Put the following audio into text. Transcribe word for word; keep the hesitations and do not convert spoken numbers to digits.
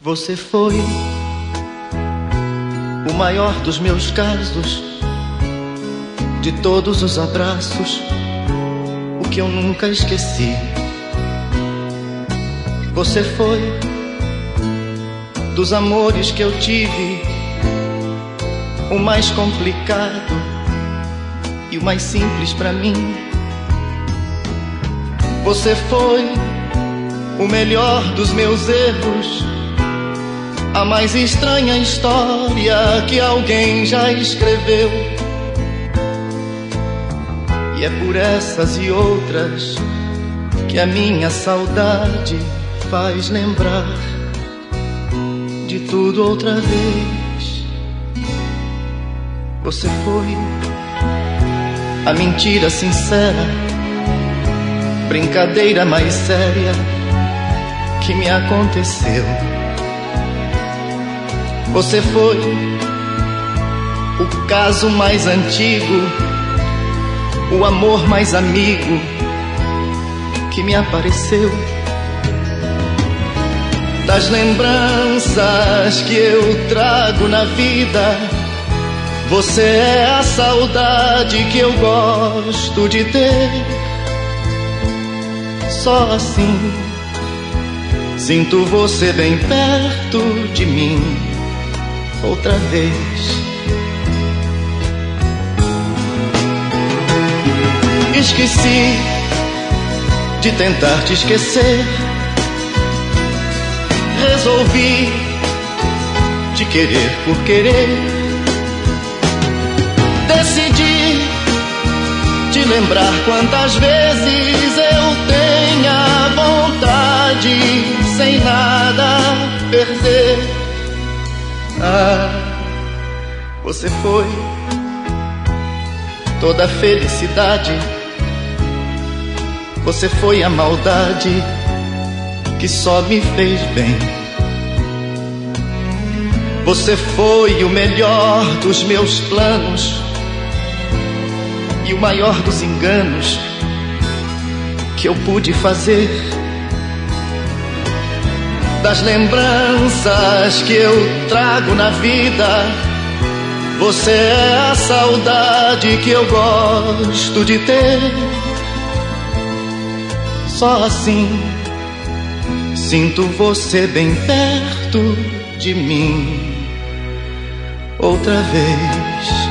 Você foi o maior dos meus casos, de todos os abraços, o que eu nunca esqueci. Você foi dos amores que eu tive, o mais complicado e o mais simples pra mim. Você foi o melhor dos meus erros, a mais estranha história que alguém já escreveu. E é por essas e outras que a minha saudade faz lembrar de tudo outra vez. Você foi a mentira sincera, brincadeira mais séria que me aconteceu. Você foi o caso mais antigo, o amor mais amigo que me apareceu. Das lembranças que eu trago na vida, você é a saudade que eu gosto de ter. Só assim sinto você bem perto de mim outra vez. Esqueci de tentar te esquecer, resolvi te querer por querer. Decidi te lembrar quantas vezes eu tenha vontade, sem nada perder. Ah, você foi toda a felicidade, você foi a maldade que só me fez bem. Você foi o melhor dos meus planos e o maior dos enganos que eu pude fazer. Das lembranças que eu trago na vida, você é a saudade que eu gosto de ter. Só assim sinto você bem perto de mim outra vez.